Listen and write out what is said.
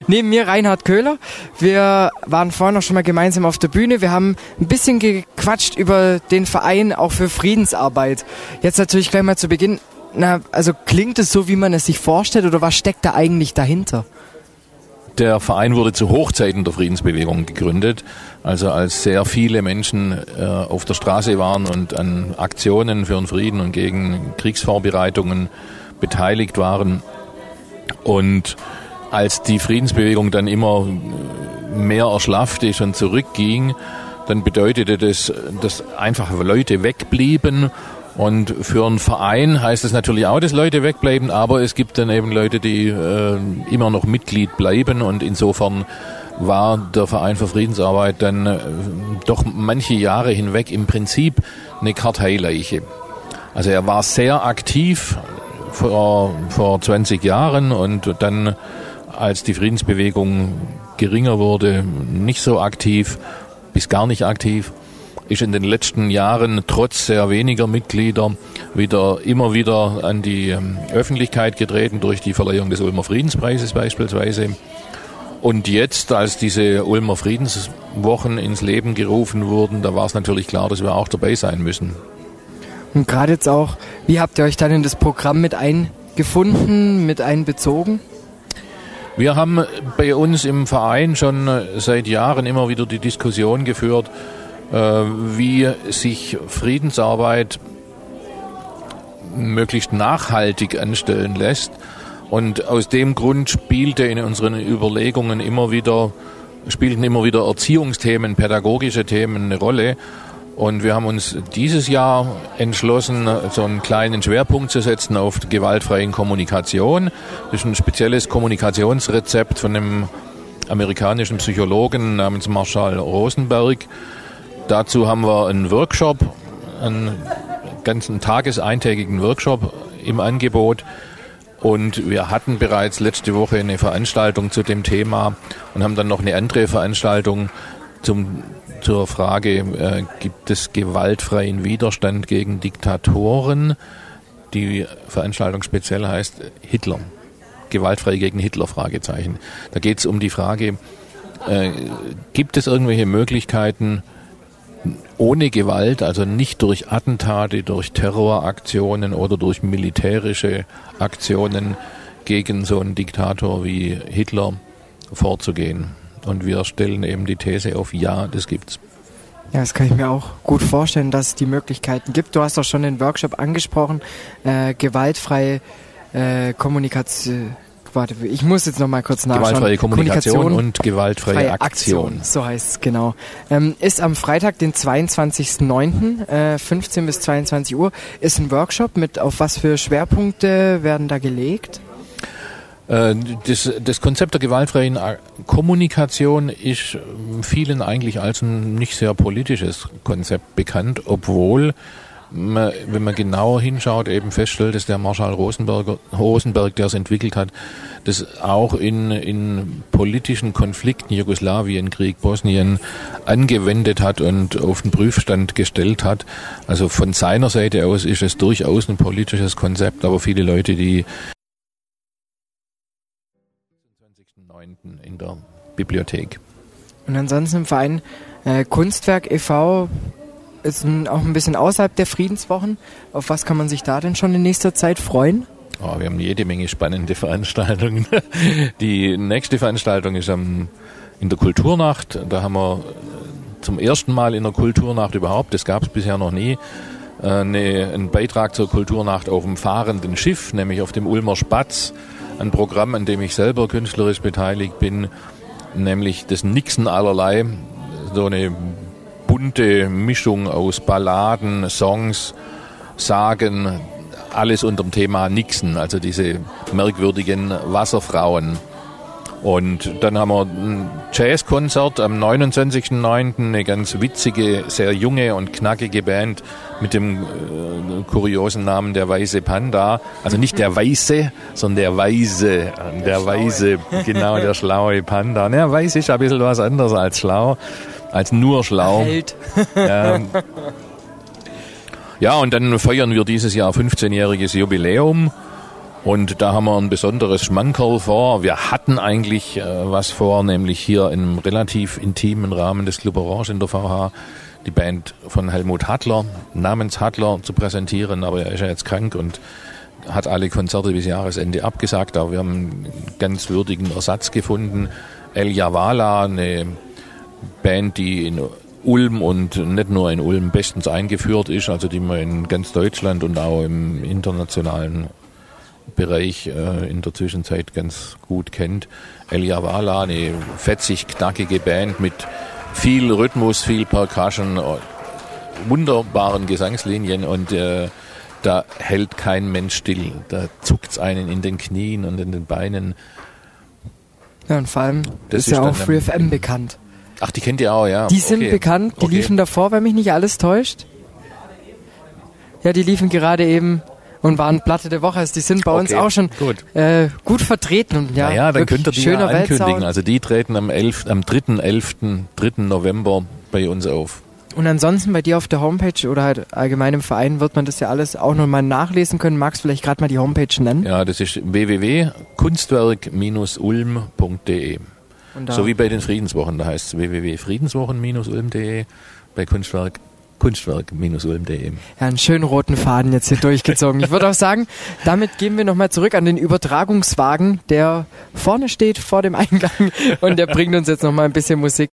Neben mir Reinhard Köhler. Wir waren vorhin noch schon mal gemeinsam auf der Bühne. Wir haben ein bisschen gequatscht über den Verein auch für Friedensarbeit. Jetzt natürlich gleich mal zu Beginn. Also klingt es so, wie man es sich vorstellt, oder was steckt da eigentlich dahinter? Der Verein wurde zu Hochzeiten der Friedensbewegung gegründet, also als sehr viele Menschen auf der Straße waren und an Aktionen für den Frieden und gegen Kriegsvorbereitungen beteiligt waren. Und als die Friedensbewegung dann immer mehr erschlafft ist und zurückging, dann bedeutete das, dass einfach Leute wegblieben. Und für einen Verein heißt es natürlich auch, dass Leute wegbleiben, aber es gibt dann eben Leute, die immer noch Mitglied bleiben, und insofern war der Verein für Friedensarbeit dann doch manche Jahre hinweg im Prinzip eine Karteileiche. Also er war sehr aktiv vor 20 Jahren und dann, als die Friedensbewegung geringer wurde, nicht so aktiv, bis gar nicht aktiv. Ist in den letzten Jahren trotz sehr weniger Mitglieder immer wieder an die Öffentlichkeit getreten durch die Verleihung des Ulmer Friedenspreises beispielsweise. Und jetzt, als diese Ulmer Friedenswochen ins Leben gerufen wurden, da war es natürlich klar, dass wir auch dabei sein müssen. Und gerade jetzt auch, wie habt ihr euch dann in das Programm mit eingefunden, mit einbezogen? Wir haben bei uns im Verein schon seit Jahren immer wieder die Diskussion geführt, wie sich Friedensarbeit möglichst nachhaltig anstellen lässt. Und aus dem Grund spielten in unseren Überlegungen immer wieder Erziehungsthemen, pädagogische Themen eine Rolle. Und wir haben uns dieses Jahr entschlossen, so einen kleinen Schwerpunkt zu setzen auf gewaltfreien Kommunikation. Das ist ein spezielles Kommunikationsrezept von einem amerikanischen Psychologen namens Marshall Rosenberg. Dazu haben wir einen Workshop, einen ganzen eintägigen Workshop im Angebot. Und wir hatten bereits letzte Woche eine Veranstaltung zu dem Thema und haben dann noch eine andere Veranstaltung zur Frage, gibt es gewaltfreien Widerstand gegen Diktatoren? Die Veranstaltung speziell heißt Hitler. Gewaltfrei gegen Hitler, Fragezeichen. Da geht es um die Frage, gibt es irgendwelche Möglichkeiten, ohne Gewalt, also nicht durch Attentate, durch Terroraktionen oder durch militärische Aktionen gegen so einen Diktator wie Hitler vorzugehen. Und wir stellen eben die These auf, ja, das gibt's. Ja, das kann ich mir auch gut vorstellen, dass es die Möglichkeiten gibt. Du hast doch schon den Workshop angesprochen, gewaltfreie Kommunikation. Warte, ich muss jetzt noch mal kurz nachschauen. Gewaltfreie Kommunikation und gewaltfreie Aktion. So heißt es, genau. Ist am Freitag, den 22.09., 15 bis 22 Uhr, ist ein Workshop mit, auf was für Schwerpunkte werden da gelegt? Das Konzept der gewaltfreien Kommunikation ist vielen eigentlich als ein nicht sehr politisches Konzept bekannt, obwohl wenn man genauer hinschaut, eben feststellt, dass der Marshall Rosenberg, der es entwickelt hat, das auch in politischen Konflikten, Jugoslawienkrieg, Bosnien, angewendet hat und auf den Prüfstand gestellt hat. Also von seiner Seite aus ist es durchaus ein politisches Konzept, aber viele Leute, die 26.09. in der Bibliothek. Und ansonsten im Verein Kunstwerk e.V., ist auch ein bisschen außerhalb der Friedenswochen. Auf was kann man sich da denn schon in nächster Zeit freuen? Oh, wir haben jede Menge spannende Veranstaltungen. Die nächste Veranstaltung ist in der Kulturnacht. Da haben wir zum ersten Mal in der Kulturnacht überhaupt, das gab es bisher noch nie, einen Beitrag zur Kulturnacht auf dem fahrenden Schiff, nämlich auf dem Ulmer Spatz. Ein Programm, an dem ich selber künstlerisch beteiligt bin, nämlich das Nixen allerlei, so eine bunte Mischung aus Balladen, Songs, Sagen, alles unter dem Thema Nixen, also diese merkwürdigen Wasserfrauen. Und dann haben wir ein Jazzkonzert am 29.09., eine ganz witzige, sehr junge und knackige Band mit dem kuriosen Namen der Weiße Panda. Also nicht der Weiße, sondern der Weise, genau, der schlaue Panda. Ja, weiß ist ein bisschen was anderes als schlau. Als nur schlau. Ja, und dann feiern wir dieses Jahr 15-jähriges Jubiläum Und da haben wir ein besonderes Schmankerl vor. Wir hatten eigentlich was vor, nämlich hier im relativ intimen Rahmen des Club Orange in der VH die Band von Helmut Hattler, namens Hattler, zu präsentieren. Aber er ist ja jetzt krank und hat alle Konzerte bis Jahresende abgesagt. Aber wir haben einen ganz würdigen Ersatz gefunden. El Javala, eine Band, die in Ulm und nicht nur in Ulm bestens eingeführt ist, also die man in ganz Deutschland und auch im internationalen Bereich in der Zwischenzeit ganz gut kennt. El Javala, eine fetzig knackige Band mit viel Rhythmus, viel Percussion, wunderbaren Gesangslinien und da hält kein Mensch still. Da zuckt's einen in den Knien und in den Beinen. Ja, und vor allem ist ja auch Free FM bekannt. Ach, die kennt ihr auch, ja. Die sind bekannt, die liefen davor, wenn mich nicht alles täuscht. Ja, die liefen gerade eben und waren Platte der Woche. Also die sind bei uns auch schon gut vertreten. Und ja, dann könnt ihr die ja ankündigen. Also die treten am 3. November bei uns auf. Und ansonsten bei dir auf der Homepage oder halt allgemein im Verein wird man das ja alles auch nochmal nachlesen können. Magst du vielleicht gerade mal die Homepage nennen? Ja, das ist www.kunstwerk-ulm.de. So wie bei den Friedenswochen, da heißt es www.friedenswochen-ulm.de, bei Kunstwerk-ulm.de. Ja, einen schönen roten Faden jetzt hier durchgezogen. Ich würde auch sagen, damit gehen wir nochmal zurück an den Übertragungswagen, der vorne steht, vor dem Eingang, und der bringt uns jetzt nochmal ein bisschen Musik.